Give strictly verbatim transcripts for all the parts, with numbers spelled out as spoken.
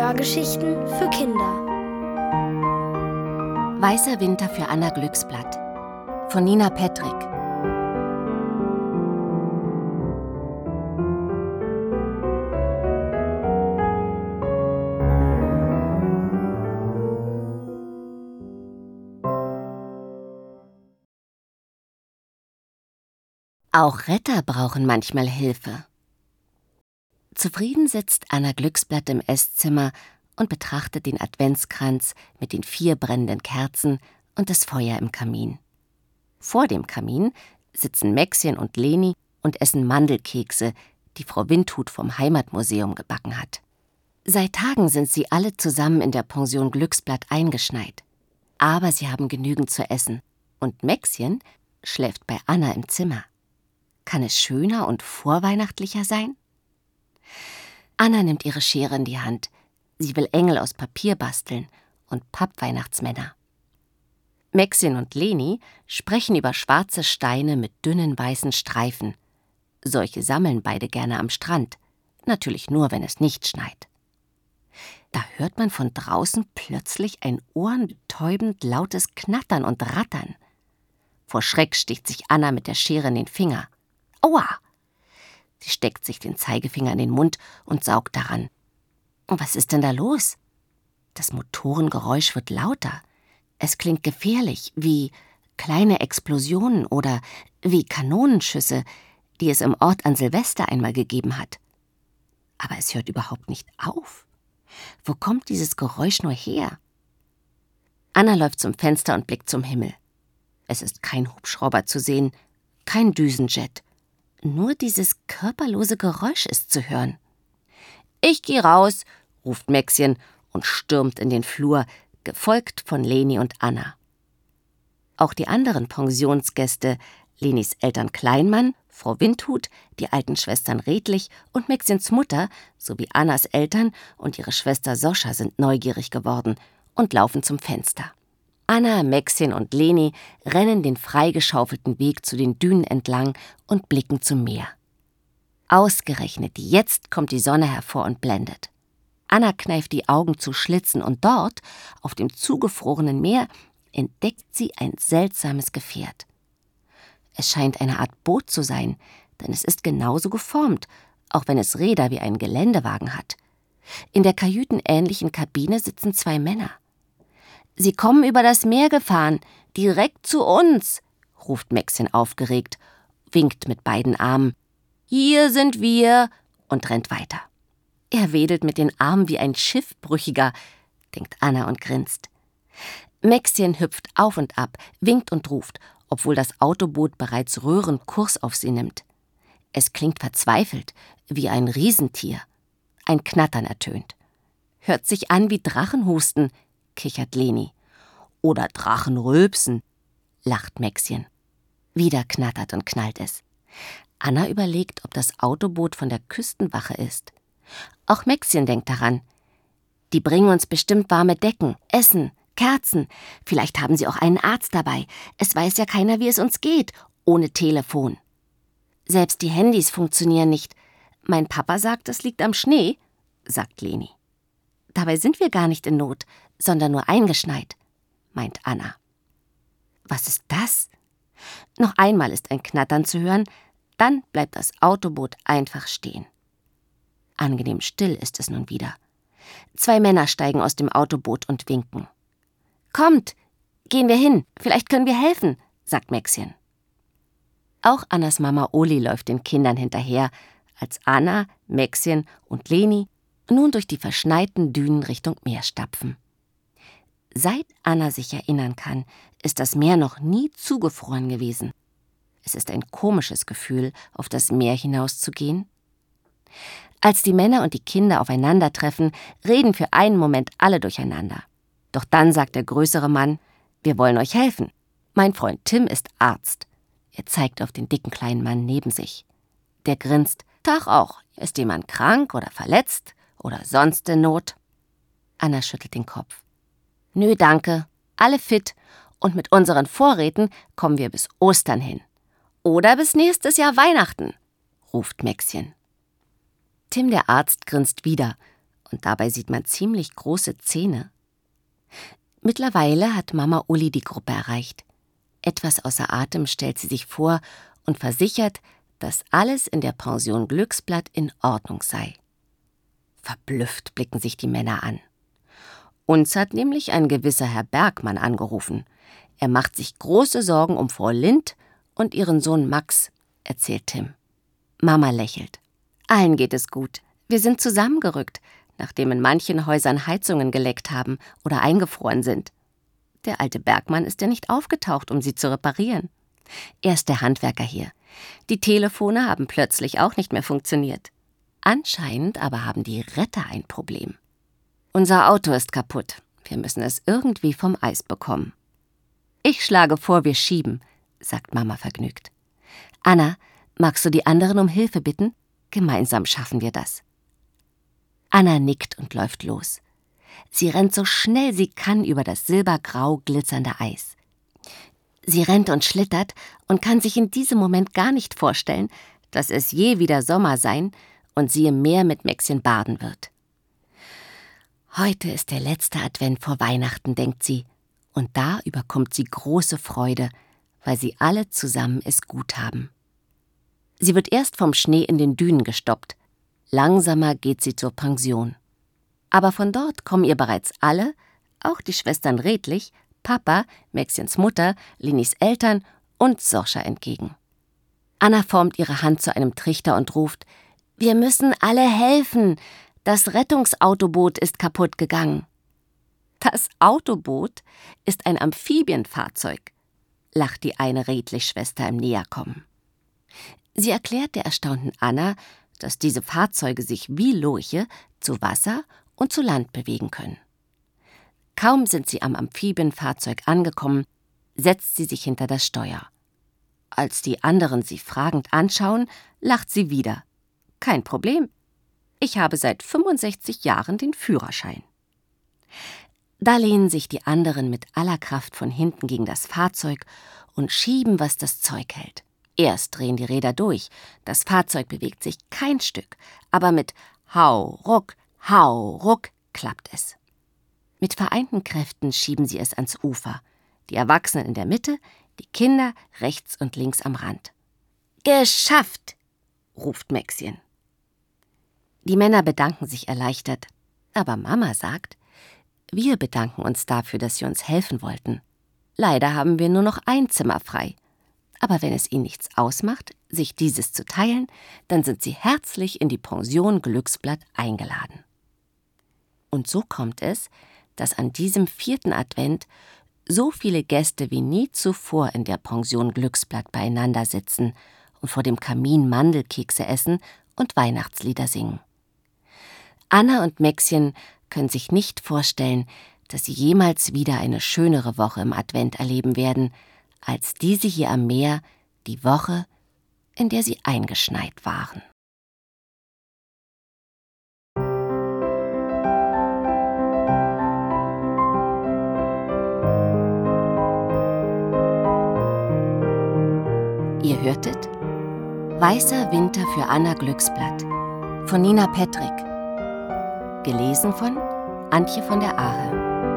Hörgeschichten für Kinder. Weißer Winter für Anna Glücksblatt von Nina Petrick. Auch Retter brauchen manchmal Hilfe. Zufrieden sitzt Anna Glücksblatt im Esszimmer und betrachtet den Adventskranz mit den vier brennenden Kerzen und das Feuer im Kamin. Vor dem Kamin sitzen Maxchen und Leni und essen Mandelkekse, die Frau Windhut vom Heimatmuseum gebacken hat. Seit Tagen sind sie alle zusammen in der Pension Glücksblatt eingeschneit. Aber sie haben genügend zu essen und Maxchen schläft bei Anna im Zimmer. Kann es schöner und vorweihnachtlicher sein? Anna nimmt ihre Schere in die Hand. Sie will Engel aus Papier basteln und Pappweihnachtsmänner. Maxchen und Leni sprechen über schwarze Steine mit dünnen weißen Streifen. Solche sammeln beide gerne am Strand. Natürlich nur, wenn es nicht schneit. Da hört man von draußen plötzlich ein ohrenbetäubend lautes Knattern und Rattern. Vor Schreck sticht sich Anna mit der Schere in den Finger. Aua! Sie steckt sich den Zeigefinger in den Mund und saugt daran. Was ist denn da los? Das Motorengeräusch wird lauter. Es klingt gefährlich, wie kleine Explosionen oder wie Kanonenschüsse, die es im Ort an Silvester einmal gegeben hat. Aber es hört überhaupt nicht auf. Wo kommt dieses Geräusch nur her? Anna läuft zum Fenster und blickt zum Himmel. Es ist kein Hubschrauber zu sehen, kein Düsenjet. Nur dieses körperlose Geräusch ist zu hören. »Ich geh raus«, ruft Maxchen und stürmt in den Flur, gefolgt von Leni und Anna. Auch die anderen Pensionsgäste, Lenis Eltern Kleinmann, Frau Windhut, die alten Schwestern Redlich und Maxchens Mutter sowie Annas Eltern und ihre Schwester Soscha sind neugierig geworden und laufen zum Fenster. Anna, Maxchen und Leni rennen den freigeschaufelten Weg zu den Dünen entlang und blicken zum Meer. Ausgerechnet jetzt kommt die Sonne hervor und blendet. Anna kneift die Augen zu Schlitzen und dort, auf dem zugefrorenen Meer, entdeckt sie ein seltsames Gefährt. Es scheint eine Art Boot zu sein, denn es ist genauso geformt, auch wenn es Räder wie ein Geländewagen hat. In der kajütenähnlichen Kabine sitzen zwei Männer. »Sie kommen über das Meer gefahren, direkt zu uns«, ruft Maxchen aufgeregt, winkt mit beiden Armen. »Hier sind wir«, und rennt weiter. Er wedelt mit den Armen wie ein Schiffbrüchiger, denkt Anna und grinst. Maxchen hüpft auf und ab, winkt und ruft, obwohl das Autoboot bereits röhrend Kurs auf sie nimmt. Es klingt verzweifelt, wie ein Riesentier. Ein Knattern ertönt. Hört sich an wie Drachenhusten, kichert Leni. Oder Drachenrülpsen, lacht Maxchen. Wieder knattert und knallt es. Anna überlegt, ob das Autoboot von der Küstenwache ist. Auch Maxchen denkt daran. Die bringen uns bestimmt warme Decken, Essen, Kerzen. Vielleicht haben sie auch einen Arzt dabei. Es weiß ja keiner, wie es uns geht, ohne Telefon. Selbst die Handys funktionieren nicht. Mein Papa sagt, es liegt am Schnee, sagt Leni. Dabei sind wir gar nicht in Not, sondern nur eingeschneit, meint Anna. Was ist das? Noch einmal ist ein Knattern zu hören, dann bleibt das Autoboot einfach stehen. Angenehm still ist es nun wieder. Zwei Männer steigen aus dem Autoboot und winken. »Kommt, gehen wir hin, vielleicht können wir helfen«, sagt Maxchen. Auch Annas Mama Uli läuft den Kindern hinterher, als Anna, Maxchen und Leni nun durch die verschneiten Dünen Richtung Meer stapfen. Seit Anna sich erinnern kann, ist das Meer noch nie zugefroren gewesen. Es ist ein komisches Gefühl, auf das Meer hinauszugehen. Als die Männer und die Kinder aufeinandertreffen, reden für einen Moment alle durcheinander. Doch dann sagt der größere Mann, wir wollen euch helfen. Mein Freund Tim ist Arzt. Er zeigt auf den dicken kleinen Mann neben sich. Der grinst, Tag auch, ist jemand krank oder verletzt oder sonst in Not? Anna schüttelt den Kopf. Nö, danke, alle fit und mit unseren Vorräten kommen wir bis Ostern hin. Oder bis nächstes Jahr Weihnachten, ruft Maxchen. Tim, der Arzt, grinst wieder und dabei sieht man ziemlich große Zähne. Mittlerweile hat Mama Uli die Gruppe erreicht. Etwas außer Atem stellt sie sich vor und versichert, dass alles in der Pension Glücksblatt in Ordnung sei. Verblüfft blicken sich die Männer an. Uns hat nämlich ein gewisser Herr Bergmann angerufen. Er macht sich große Sorgen um Frau Lind und ihren Sohn Max, erzählt Tim. Mama lächelt. Allen geht es gut. Wir sind zusammengerückt, nachdem in manchen Häusern Heizungen geleckt haben oder eingefroren sind. Der alte Bergmann ist ja nicht aufgetaucht, um sie zu reparieren. Er ist der Handwerker hier. Die Telefone haben plötzlich auch nicht mehr funktioniert. Anscheinend aber haben die Retter ein Problem. Unser Auto ist kaputt. Wir müssen es irgendwie vom Eis bekommen. Ich schlage vor, wir schieben, sagt Mama vergnügt. Anna, magst du die anderen um Hilfe bitten? Gemeinsam schaffen wir das. Anna nickt und läuft los. Sie rennt so schnell sie kann über das silbergrau glitzernde Eis. Sie rennt und schlittert und kann sich in diesem Moment gar nicht vorstellen, dass es je wieder Sommer sein und sie im Meer mit Mäxchen baden wird. Heute ist der letzte Advent vor Weihnachten, denkt sie, und da überkommt sie große Freude, weil sie alle zusammen es gut haben. Sie wird erst vom Schnee in den Dünen gestoppt. Langsamer geht sie zur Pension. Aber von dort kommen ihr bereits alle, auch die Schwestern Redlich, Papa, Mäxchens Mutter, Linis Eltern und Soscha entgegen. Anna formt ihre Hand zu einem Trichter und ruft: »Wir müssen alle helfen! Das Rettungsautoboot ist kaputt gegangen.« »Das Autoboot ist ein Amphibienfahrzeug«, lacht die eine Redlich-Schwester im Näherkommen. Sie erklärt der erstaunten Anna, dass diese Fahrzeuge sich wie Lurche zu Wasser und zu Land bewegen können. Kaum sind sie am Amphibienfahrzeug angekommen, setzt sie sich hinter das Steuer. Als die anderen sie fragend anschauen, lacht sie wieder. »Kein Problem. Ich habe seit fünfundsechzig Jahren den Führerschein.« Da lehnen sich die anderen mit aller Kraft von hinten gegen das Fahrzeug und schieben, was das Zeug hält. Erst drehen die Räder durch, das Fahrzeug bewegt sich kein Stück, aber mit Hau, Ruck, Hau, Ruck klappt es. Mit vereinten Kräften schieben sie es ans Ufer, die Erwachsenen in der Mitte, die Kinder rechts und links am Rand. »Geschafft«, ruft Mäxchen. Die Männer bedanken sich erleichtert, aber Mama sagt: »Wir bedanken uns dafür, dass Sie uns helfen wollten. Leider haben wir nur noch ein Zimmer frei. Aber wenn es Ihnen nichts ausmacht, sich dieses zu teilen, dann sind Sie herzlich in die Pension Glücksblatt eingeladen.« Und so kommt es, dass an diesem vierten Advent so viele Gäste wie nie zuvor in der Pension Glücksblatt beieinander sitzen und vor dem Kamin Mandelkekse essen und Weihnachtslieder singen. Anna und Mäxchen können sich nicht vorstellen, dass sie jemals wieder eine schönere Woche im Advent erleben werden, als diese hier am Meer, die Woche, in der sie eingeschneit waren. Ihr hörtet »Weißer Winter für Anna Glücksblatt« von Nina Petrick. Gelesen von Antje von der Ahe.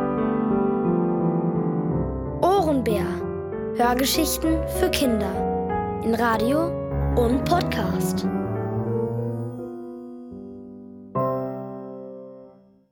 Ohrenbär. Hörgeschichten für Kinder. In Radio und Podcast.